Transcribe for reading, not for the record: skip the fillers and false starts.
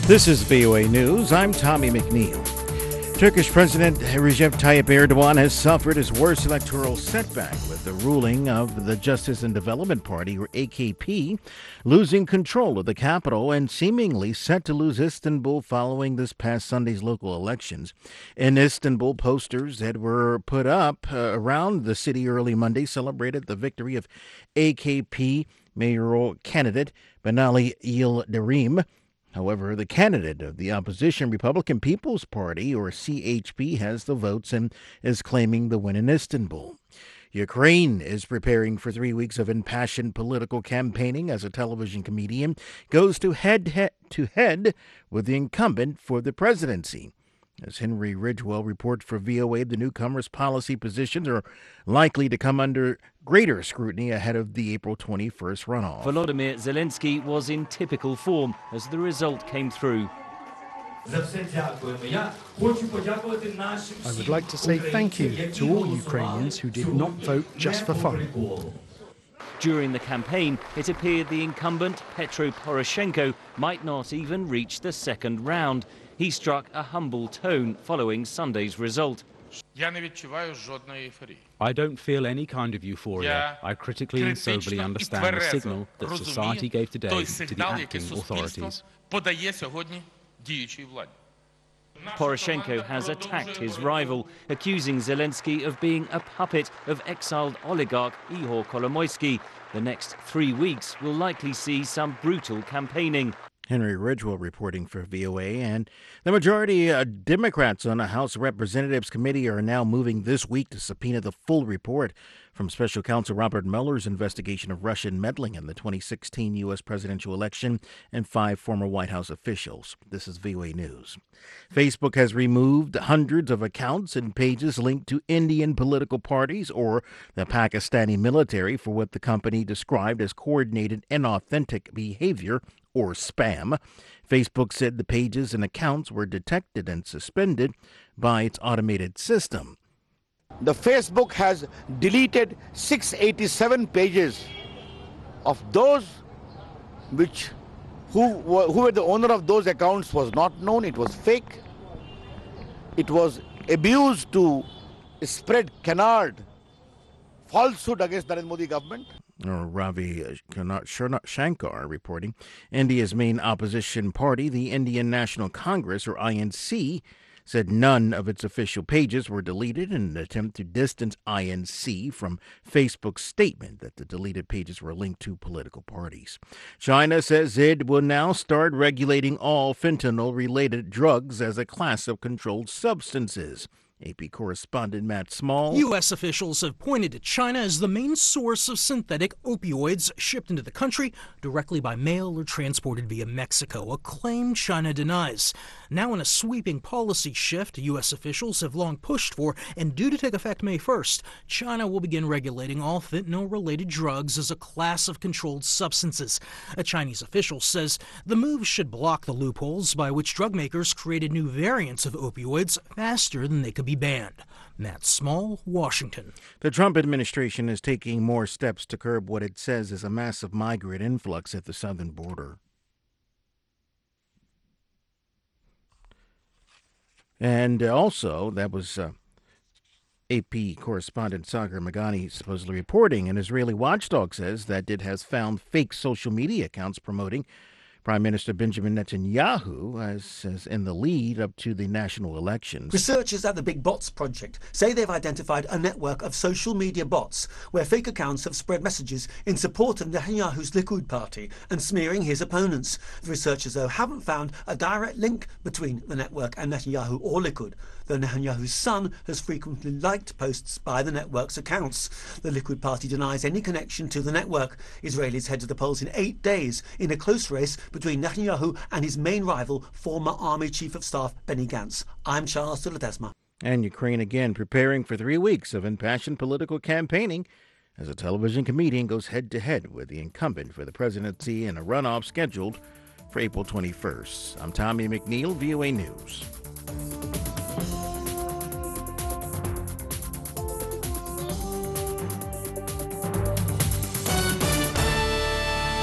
This is VOA News. I'm Tommy McNeil. Turkish President Recep Tayyip Erdogan has suffered his worst electoral setback with the ruling of the Justice and Development Party, or AKP, losing control of the capital and seemingly set to lose Istanbul following this past Sunday's local elections. In Istanbul, posters that were put up around the city early Monday celebrated the victory of AKP mayoral candidate Binali Yildirim. However, the candidate of the opposition Republican People's Party, or CHP, has the votes and is claiming the win in Istanbul. Ukraine is preparing for 3 weeks of impassioned political campaigning as a television comedian goes to head with the incumbent for the presidency. As Henry Ridgewell reports for VOA, the newcomers' policy positions are likely to come under greater scrutiny ahead of the April 21st runoff. Volodymyr Zelensky was in typical form as the result came through. I would like to say thank you to all Ukrainians who did not vote just for fun. During the campaign, it appeared the incumbent, Petro Poroshenko, might not even reach the second round. He struck a humble tone following Sunday's result. I don't feel any kind of euphoria. I critically and soberly understand the signal that society gave today to the acting authorities. Poroshenko has attacked his rival, accusing Zelensky of being a puppet of exiled oligarch Ihor Kolomoisky. The next 3 weeks will likely see some brutal campaigning. Henry Ridgewell reporting for VOA. And the majority of Democrats on the House of Representatives committee are now moving this week to subpoena the full report from Special Counsel Robert Mueller's investigation of Russian meddling in the 2016 U.S. presidential election and 5 former White House officials. This is VOA News. Facebook has removed hundreds of accounts and pages linked to Indian political parties or the Pakistani military for what the company described as coordinated inauthentic behavior, or spam. Facebook said the pages and accounts were detected and suspended by its automated system. The Facebook has deleted 687 pages of those who were the owner of those accounts was not known. It was fake. It was abused to spread canard falsehood against the Narendra Modi government. Ravi Shankar reporting. India's main opposition party, the Indian National Congress, or INC, said none of its official pages were deleted in an attempt to distance INC from Facebook's statement that the deleted pages were linked to political parties. China says it will now start regulating all fentanyl-related drugs as a class of controlled substances. AP correspondent Matt Small. U.S. officials have pointed to China as the main source of synthetic opioids shipped into the country directly by mail or transported via Mexico, a claim China denies. Now in a sweeping policy shift U.S. officials have long pushed for, and due to take effect May 1st, China will begin regulating all fentanyl-related drugs as a class of controlled substances. A Chinese official says the move should block the loopholes by which drug makers created new variants of opioids faster than they could be banned. Matt Small, Washington. The Trump administration is taking more steps to curb what it says is a massive migrant influx at the southern border. And also, that was AP correspondent Sagar Meghani supposedly reporting. An Israeli watchdog says that it has found fake social media accounts promoting Prime Minister Benjamin Netanyahu as in the lead up to the national elections. Researchers at the Big Bots Project say they've identified a network of social media bots where fake accounts have spread messages in support of Netanyahu's Likud party and smearing his opponents. The researchers, though, haven't found a direct link between the network and Netanyahu or Likud, though Netanyahu's son has frequently liked posts by the network's accounts. The Likud party denies any connection to the network. Israelis head to the polls in 8 days in a close race between Netanyahu and his main rival, former Army Chief of Staff Benny Gantz. I'm Charles de Ledesma. And Ukraine again preparing for 3 weeks of impassioned political campaigning as a television comedian goes head-to-head with the incumbent for the presidency in a runoff scheduled for April 21st. I'm Tommy McNeil, VOA News.